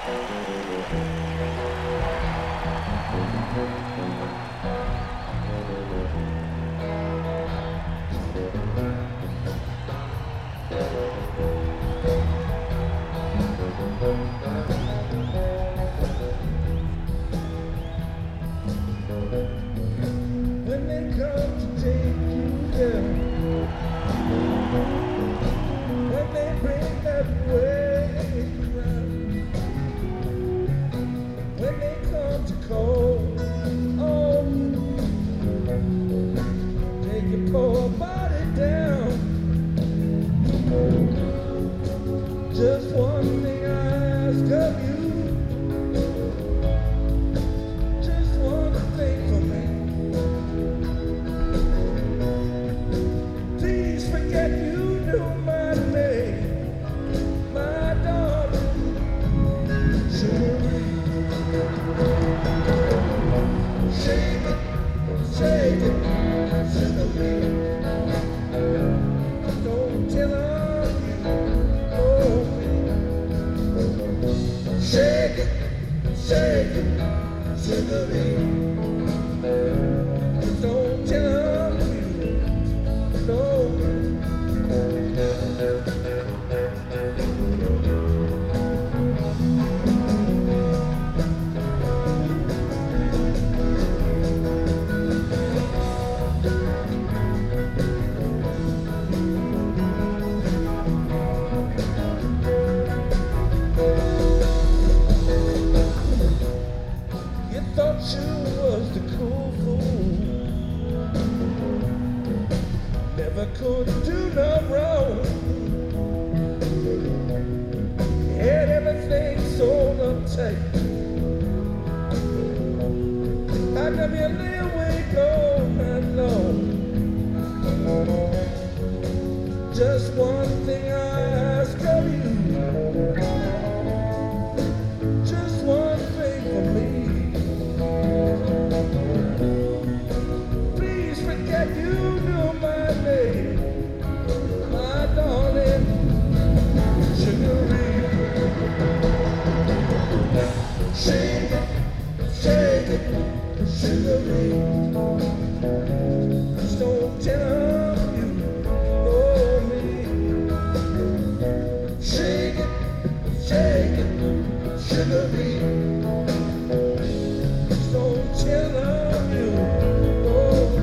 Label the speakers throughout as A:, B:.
A: When they come to take you down, when they bring that wave around, when they come to call on you, take your poor body down. Just one thing I ask of you. Just one thing for me. Please forget you knew my name, my darling, Sugar. Shake it, shake it, Sugar. Don't tell her you owe me. Shake it, shake it, Sugar. Don't tell her you know me. You thought you was the cool fool, never could do no wrong. Had everything so uptight. How come you lay awake all night long? Just one thing I ask of you. Just one thing for me. Please forget you knew my name, my darling, Sugar. Shake it, shake it, Sugar. Just don't tell her you owe me. Shake it, Sugar. Just don't tell her you owe me.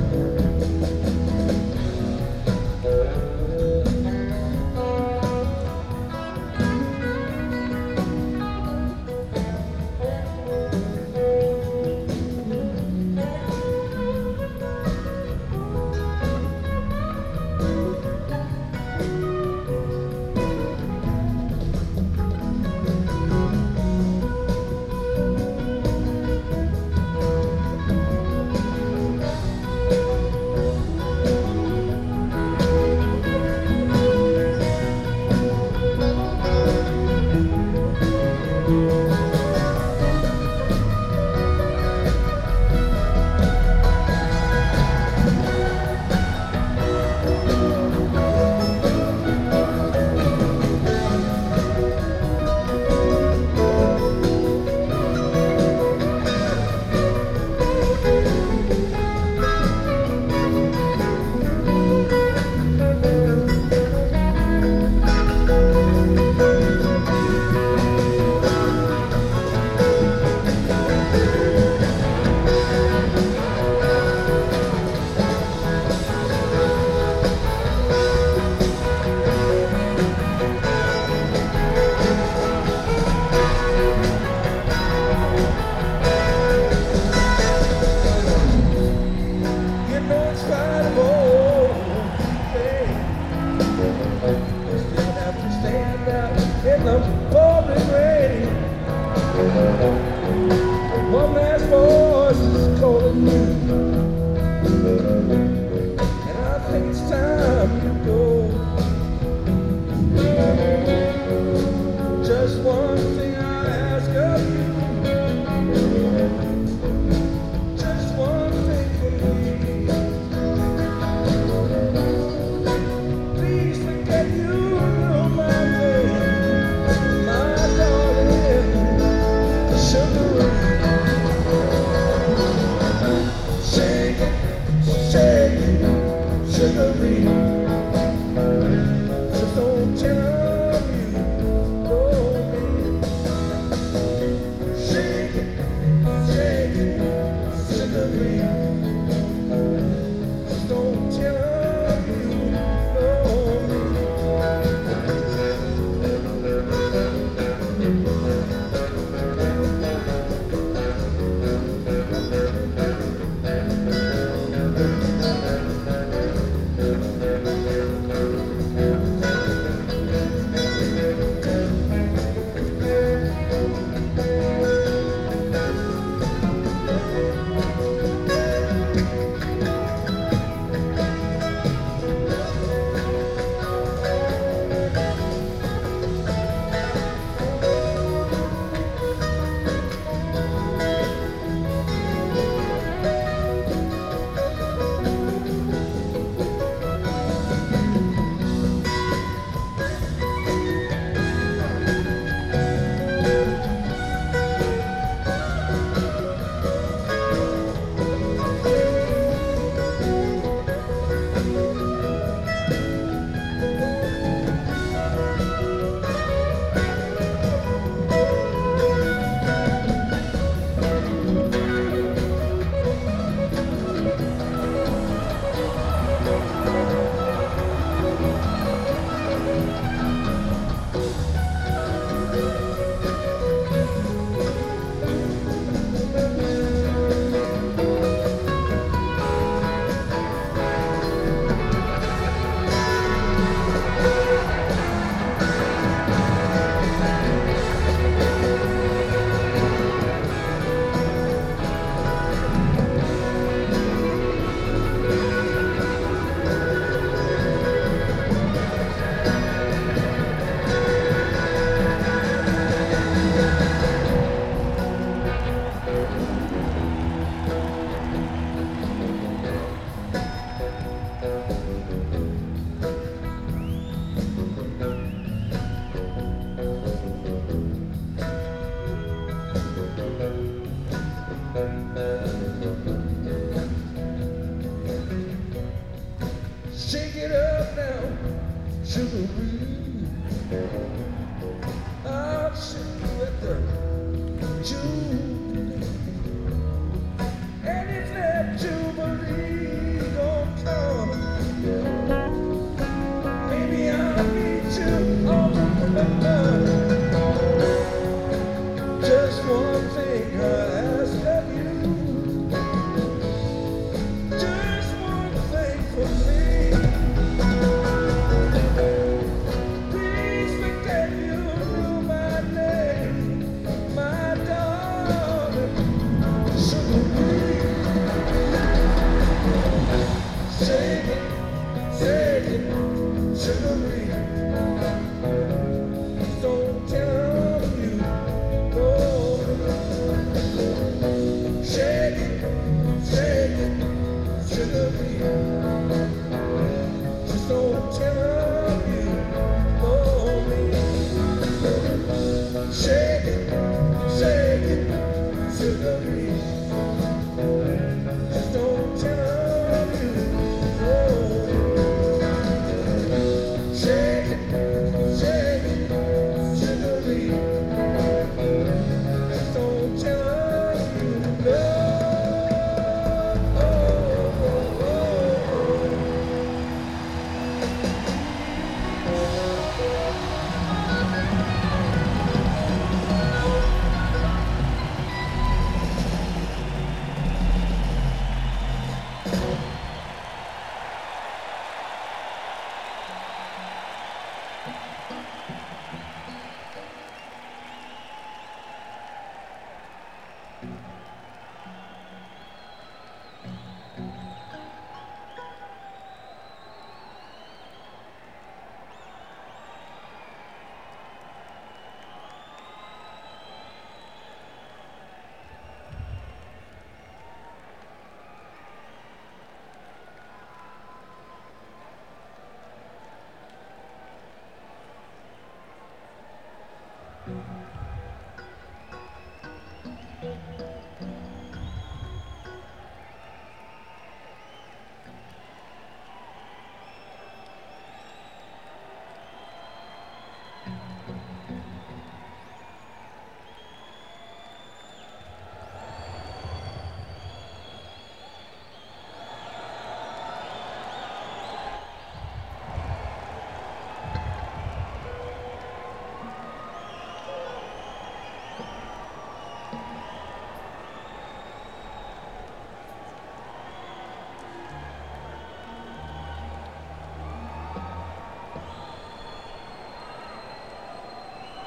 A: Thank you.